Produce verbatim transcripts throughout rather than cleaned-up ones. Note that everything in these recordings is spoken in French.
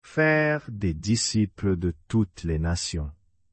faire des disciples de toutes les nations.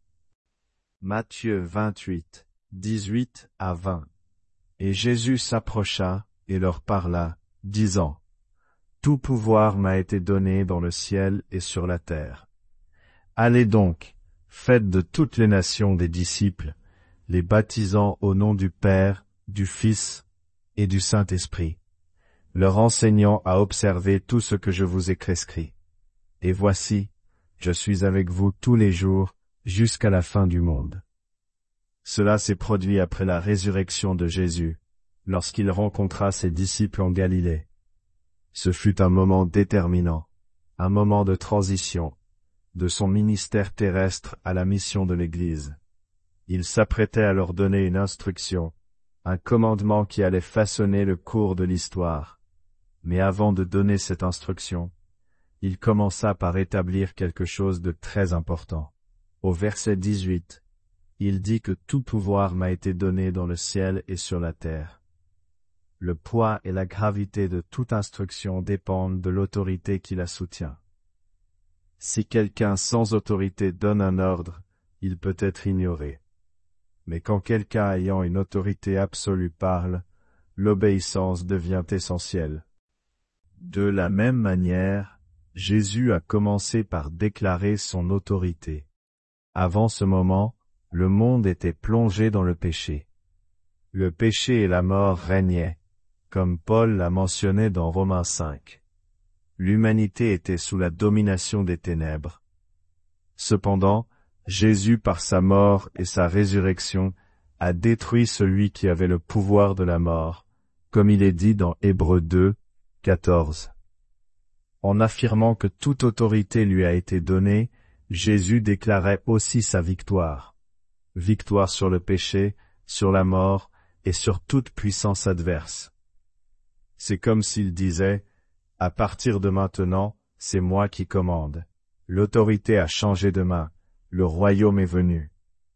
Matthieu vingt-huit, dix-huit à vingt. Et Jésus s'approcha et leur parla, disant, « Tout pouvoir m'a été donné dans le ciel et sur la terre. Allez donc, faites de toutes les nations des disciples, les baptisant au nom du Père, du Fils et du Saint-Esprit, leur enseignant à observer tout ce que je vous ai prescrit. Et voici, je suis avec vous tous les jours, jusqu'à la fin du monde. » Cela s'est produit après la résurrection de Jésus, lorsqu'il rencontra ses disciples en Galilée. Ce fut un moment déterminant, un moment de transition, de son ministère terrestre à la mission de l'Église. Il s'apprêtait à leur donner une instruction, un commandement qui allait façonner le cours de l'histoire. Mais avant de donner cette instruction, il commença par établir quelque chose de très important. Au verset dix-huit, il dit que tout pouvoir m'a été donné dans le ciel et sur la terre. Le poids et la gravité de toute instruction dépendent de l'autorité qui la soutient. Si quelqu'un sans autorité donne un ordre, il peut être ignoré. Mais quand quelqu'un ayant une autorité absolue parle, l'obéissance devient essentielle. De la même manière, Jésus a commencé par déclarer son autorité. Avant ce moment, le monde était plongé dans le péché. Le péché et la mort régnaient, comme Paul l'a mentionné dans Romains cinq. L'humanité était sous la domination des ténèbres. Cependant, Jésus, par sa mort et sa résurrection, a détruit celui qui avait le pouvoir de la mort, comme il est dit dans Hébreux deux, quatorze. En affirmant que toute autorité lui a été donnée, Jésus déclarait aussi sa victoire. Victoire sur le péché, sur la mort et sur toute puissance adverse. C'est comme s'il disait, « À partir de maintenant, c'est moi qui commande. L'autorité a changé de main. Le royaume est venu. »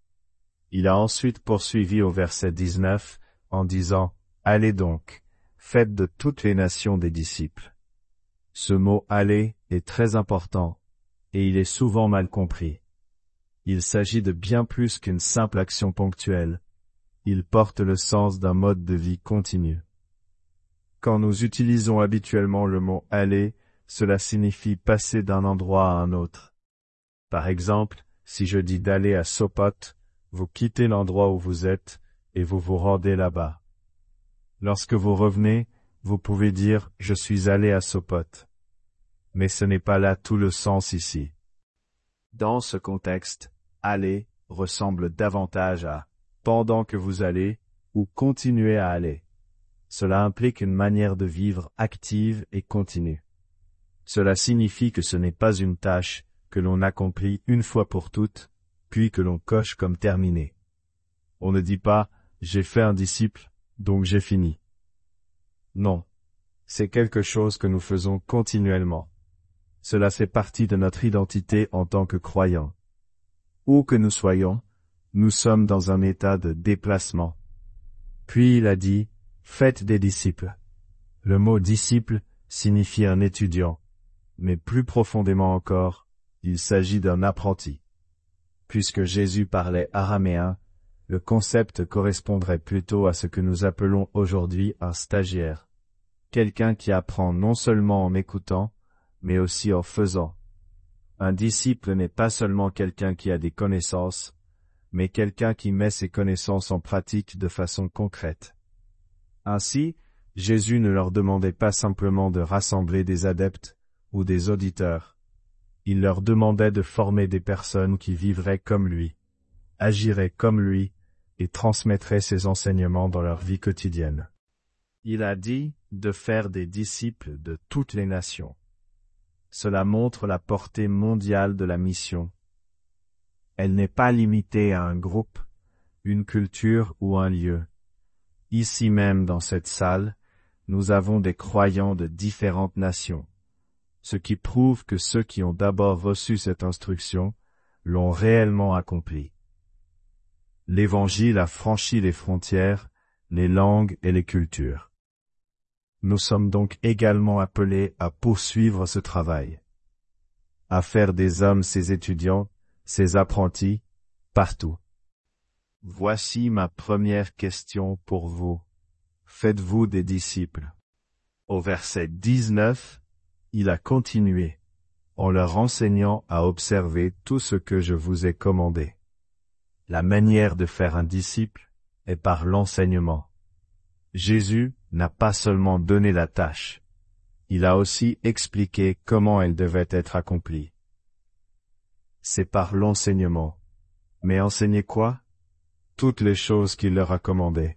Il a ensuite poursuivi au verset dix-neuf en disant, « Allez donc, faites de toutes les nations des disciples. » Ce mot « aller » est très important, et il est souvent mal compris. Il s'agit de bien plus qu'une simple action ponctuelle. Il porte le sens d'un mode de vie continu. Quand nous utilisons habituellement le mot « aller », cela signifie passer d'un endroit à un autre. Par exemple, si je dis d'aller à Sopot, vous quittez l'endroit où vous êtes et vous vous rendez là-bas. Lorsque vous revenez, vous pouvez dire « je suis allé à Sopot ». Mais ce n'est pas là tout le sens ici. Dans ce contexte, « aller » ressemble davantage à « pendant que vous allez » ou « continuez à aller ». Cela implique une manière de vivre active et continue. Cela signifie que ce n'est pas une tâche que l'on accomplit une fois pour toutes, puis que l'on coche comme terminée. On ne dit pas « j'ai fait un disciple, donc j'ai fini ». Non, c'est quelque chose que nous faisons continuellement. Cela fait partie de notre identité en tant que croyants. Où que nous soyons, nous sommes dans un état de déplacement. Puis il a dit, « Faites des disciples ». Le mot « disciple » signifie un étudiant, mais plus profondément encore, il s'agit d'un apprenti. Puisque Jésus parlait araméen, le concept correspondrait plutôt à ce que nous appelons aujourd'hui un stagiaire. Quelqu'un qui apprend non seulement en écoutant, mais aussi en faisant. Un disciple n'est pas seulement quelqu'un qui a des connaissances, mais quelqu'un qui met ses connaissances en pratique de façon concrète. Ainsi, Jésus ne leur demandait pas simplement de rassembler des adeptes ou des auditeurs. Il leur demandait de former des personnes qui vivraient comme lui, agiraient comme lui et transmettraient ses enseignements dans leur vie quotidienne. Il a dit de faire des disciples de toutes les nations. Cela montre la portée mondiale de la mission. Elle n'est pas limitée à un groupe, une culture ou un lieu. Ici même dans cette salle, nous avons des croyants de différentes nations, ce qui prouve que ceux qui ont d'abord reçu cette instruction l'ont réellement accomplie. L'Évangile a franchi les frontières, les langues et les cultures. Nous sommes donc également appelés à poursuivre ce travail. à faire des hommes ses étudiants, ses apprentis, partout. Voici ma première question pour vous. Faites-vous des disciples? Au verset dix-neuf, il a continué, en leur enseignant à observer tout ce que je vous ai commandé. La manière de faire un disciple est par l'enseignement. Jésus n'a pas seulement donné la tâche, il a aussi expliqué comment elle devait être accomplie. C'est par l'enseignement. Mais enseigner quoi? Toutes les choses qu'il leur a commandées.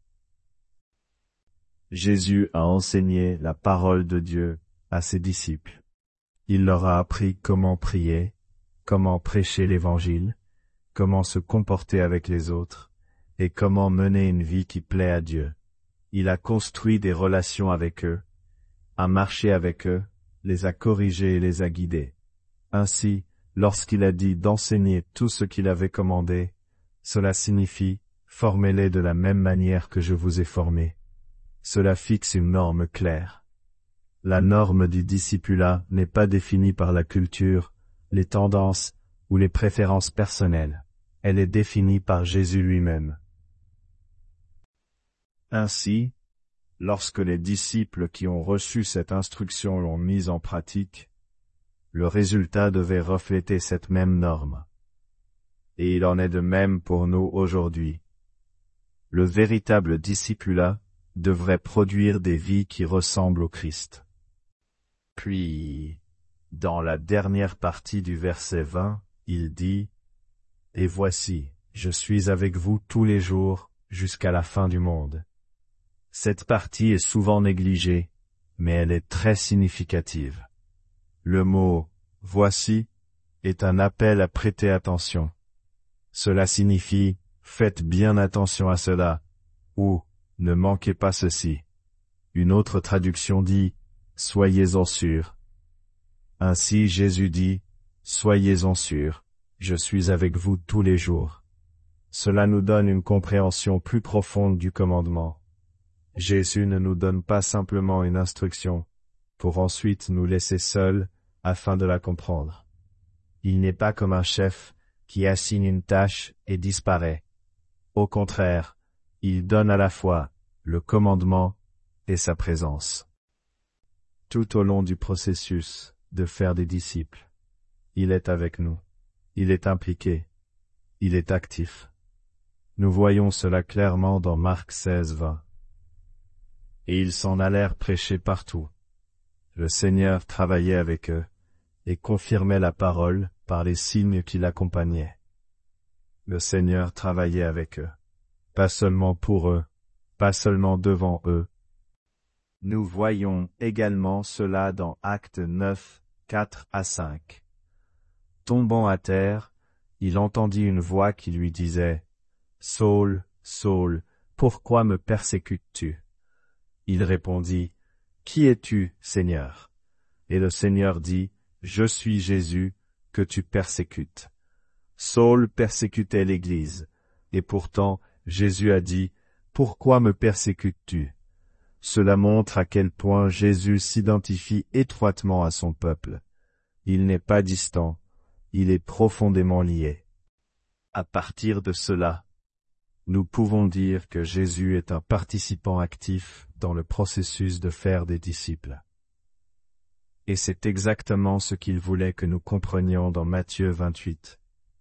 Jésus a enseigné la parole de Dieu à ses disciples. Il leur a appris comment prier, comment prêcher l'Évangile, comment se comporter avec les autres, et comment mener une vie qui plaît à Dieu. Il a construit des relations avec eux, a marché avec eux, les a corrigés et les a guidés. Ainsi, lorsqu'il a dit d'enseigner tout ce qu'il avait commandé, cela signifie « formez-les de la même manière que je vous ai formés ». Cela fixe une norme claire. La norme du discipulat n'est pas définie par la culture, les tendances ou les préférences personnelles. Elle est définie par Jésus lui-même. Ainsi, lorsque les disciples qui ont reçu cette instruction l'ont mise en pratique, le résultat devait refléter cette même norme. Et il en est de même pour nous aujourd'hui. Le véritable discipulat devrait produire des vies qui ressemblent au Christ. Puis, dans la dernière partie du verset vingt, il dit « Et voici, je suis avec vous tous les jours, jusqu'à la fin du monde. » Cette partie est souvent négligée, mais elle est très significative. Le mot « voici » est un appel à prêter attention. Cela signifie « faites bien attention à cela » ou « ne manquez pas ceci ». Une autre traduction dit « soyez-en sûrs ». Ainsi Jésus dit « soyez-en sûrs, je suis avec vous tous les jours ». Cela nous donne une compréhension plus profonde du commandement. Jésus ne nous donne pas simplement une instruction, pour ensuite nous laisser seuls afin de la comprendre. Il n'est pas comme un chef qui assigne une tâche et disparaît. Au contraire, il donne à la fois le commandement et sa présence. Tout au long du processus de faire des disciples, il est avec nous, il est impliqué, il est actif. Nous voyons cela clairement dans Marc seize, vingt. Et ils s'en allèrent prêcher partout. Le Seigneur travaillait avec eux et confirmait la parole par les signes qui l'accompagnaient. Le Seigneur travaillait avec eux, pas seulement pour eux, pas seulement devant eux. Nous voyons également cela dans Actes neuf, quatre à cinq. Tombant à terre, il entendit une voix qui lui disait « Saul, Saul, pourquoi me persécutes-tu » Il répondit « Qui es-tu, Seigneur ?» Et le Seigneur dit « Je suis Jésus, que tu persécutes. » Saul persécutait l'Église, et pourtant Jésus a dit « Pourquoi me persécutes-tu » Cela montre à quel point Jésus s'identifie étroitement à son peuple. Il n'est pas distant, il est profondément lié. À partir de cela, nous pouvons dire que Jésus est un participant actif dans le processus de faire des disciples. Et c'est exactement ce qu'il voulait que nous comprenions dans Matthieu vingt-huit.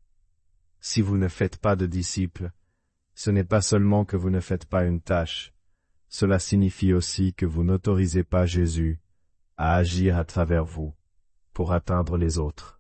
Si vous ne faites pas de disciples, ce n'est pas seulement que vous ne faites pas une tâche, cela signifie aussi que vous n'autorisez pas Jésus à agir à travers vous, pour atteindre les autres.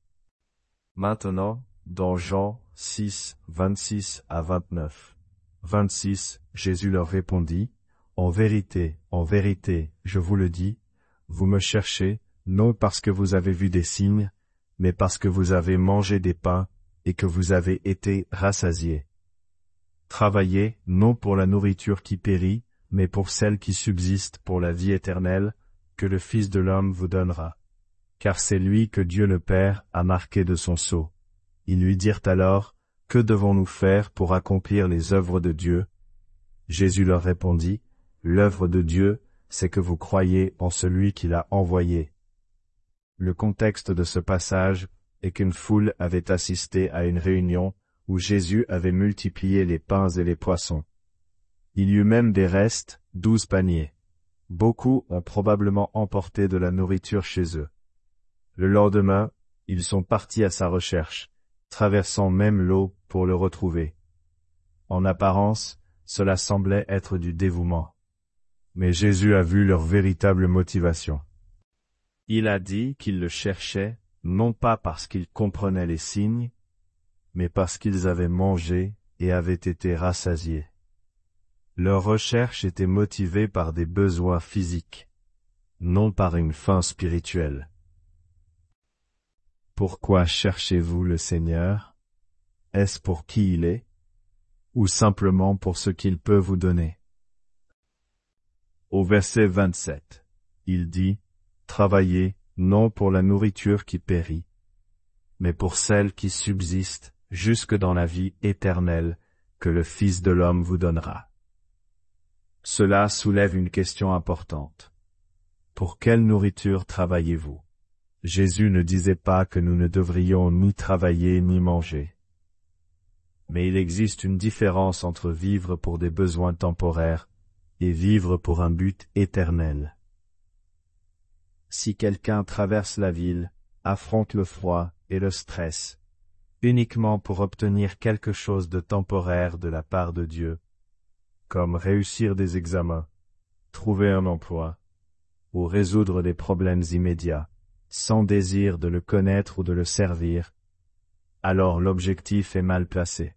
Maintenant, dans Jean six, vingt-six à vingt-neuf. vingt-six, Jésus leur répondit, « En vérité, en vérité, je vous le dis, vous me cherchez, non parce que vous avez vu des signes, mais parce que vous avez mangé des pains et que vous avez été rassasiés. Travaillez, non pour la nourriture qui périt, mais pour celle qui subsiste pour la vie éternelle, que le Fils de l'homme vous donnera. Car c'est lui que Dieu le Père a marqué de son sceau. » Ils lui dirent alors, « Que devons-nous faire pour accomplir les œuvres de Dieu ?» Jésus leur répondit, « L'œuvre de Dieu, c'est que vous croyez en celui qui l'a envoyé. Le contexte de ce passage est qu'une foule avait assisté à une réunion où Jésus avait multiplié les pains et les poissons. Il y eut même des restes, douze paniers. Beaucoup ont probablement emporté de la nourriture chez eux. Le lendemain, ils sont partis à sa recherche, traversant même l'eau pour le retrouver. En apparence, cela semblait être du dévouement. Mais Jésus a vu leur véritable motivation. Il a dit qu'ils le cherchaient, non pas parce qu'ils comprenaient les signes, mais parce qu'ils avaient mangé et avaient été rassasiés. Leur recherche était motivée par des besoins physiques, non par une faim spirituelle. Pourquoi cherchez-vous le Seigneur? Est-ce pour qui il est? Ou simplement pour ce qu'il peut vous donner? Au verset vingt-sept, il dit, « Travaillez, non pour la nourriture qui périt, mais pour celle qui subsiste jusque dans la vie éternelle que le Fils de l'homme vous donnera. » Cela soulève une question importante. Pour quelle nourriture travaillez-vous? Jésus ne disait pas que nous ne devrions ni travailler ni manger. Mais il existe une différence entre vivre pour des besoins temporaires et vivre pour un but éternel. Si quelqu'un traverse la ville, affronte le froid et le stress, uniquement pour obtenir quelque chose de temporaire de la part de Dieu, comme réussir des examens, trouver un emploi, ou résoudre des problèmes immédiats, sans désir de le connaître ou de le servir, alors l'objectif est mal placé.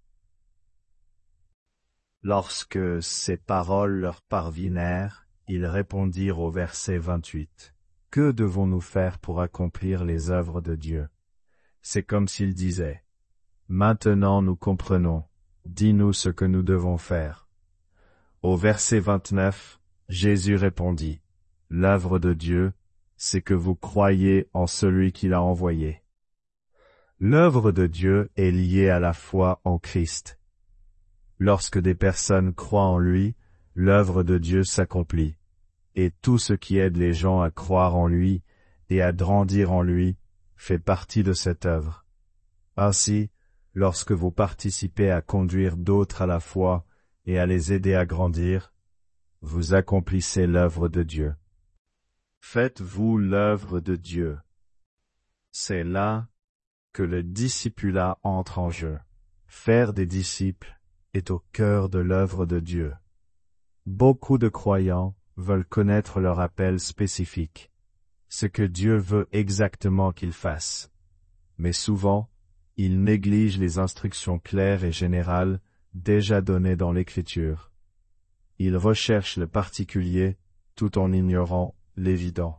Lorsque ces paroles leur parvinrent, ils répondirent au verset vingt-huit. « Que devons-nous faire pour accomplir les œuvres de Dieu ?» C'est comme s'ils disaient, « Maintenant nous comprenons, dis-nous ce que nous devons faire. » Au verset vingt-neuf, Jésus répondit, « L'œuvre de Dieu, c'est que vous croyez en celui qui l'a envoyé. » L'œuvre de Dieu est liée à la foi en Christ. Lorsque des personnes croient en lui, l'œuvre de Dieu s'accomplit, et tout ce qui aide les gens à croire en lui et à grandir en lui fait partie de cette œuvre. Ainsi, lorsque vous participez à conduire d'autres à la foi et à les aider à grandir, vous accomplissez l'œuvre de Dieu. Faites-vous l'œuvre de Dieu. C'est là que le discipulat entre en jeu. Faire des disciples est au cœur de l'œuvre de Dieu. Beaucoup de croyants veulent connaître leur appel spécifique, ce que Dieu veut exactement qu'ils fassent. Mais souvent, ils négligent les instructions claires et générales déjà données dans l'Écriture. Ils recherchent le particulier tout en ignorant l'évident.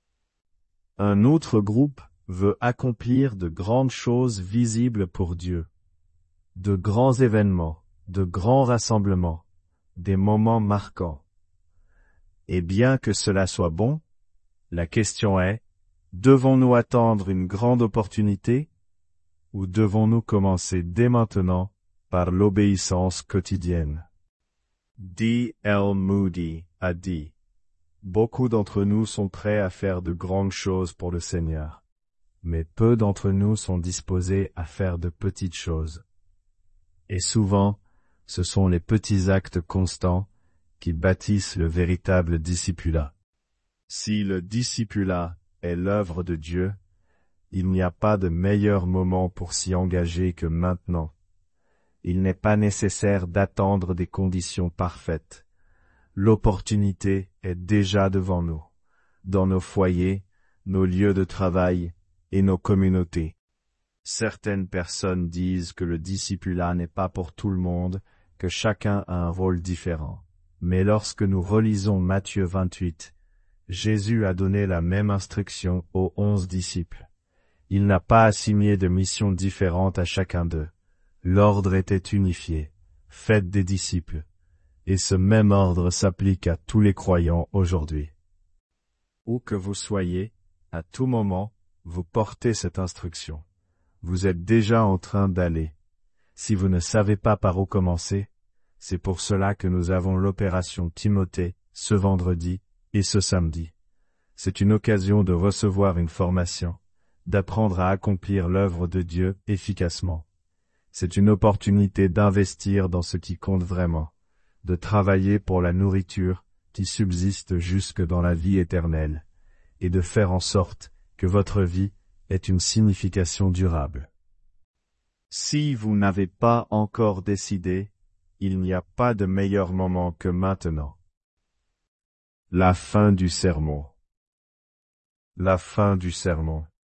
Un autre groupe veut accomplir de grandes choses visibles pour Dieu. De grands événements, de grands rassemblements, des moments marquants. Et bien que cela soit bon, la question est, devons-nous attendre une grande opportunité, ou devons-nous commencer dès maintenant par l'obéissance quotidienne? D L Moody a dit, « Beaucoup d'entre nous sont prêts à faire de grandes choses pour le Seigneur, mais peu d'entre nous sont disposés à faire de petites choses. Et souvent, ce sont les petits actes constants qui bâtissent le véritable discipulat. Si le discipulat est l'œuvre de Dieu, il n'y a pas de meilleur moment pour s'y engager que maintenant. Il n'est pas nécessaire d'attendre des conditions parfaites. L'opportunité est déjà devant nous, dans nos foyers, nos lieux de travail et nos communautés. Certaines personnes disent que le discipulat n'est pas pour tout le monde, que chacun a un rôle différent. Mais lorsque nous relisons Matthieu vingt-huit, Jésus a donné la même instruction aux onze disciples. Il n'a pas assigné de missions différentes à chacun d'eux. L'ordre était unifié. Faites des disciples. Et ce même ordre s'applique à tous les croyants aujourd'hui. Où que vous soyez, à tout moment, vous portez cette instruction. Vous êtes déjà en train d'aller. Si vous ne savez pas par où commencer, c'est pour cela que nous avons l'opération Timothée, ce vendredi et ce samedi. C'est une occasion de recevoir une formation, d'apprendre à accomplir l'œuvre de Dieu efficacement. C'est une opportunité d'investir dans ce qui compte vraiment, de travailler pour la nourriture qui subsiste jusque dans la vie éternelle, et de faire en sorte que votre vie ait une signification durable. Si vous n'avez pas encore décidé, il n'y a pas de meilleur moment que maintenant. La fin du sermon. La fin du sermon.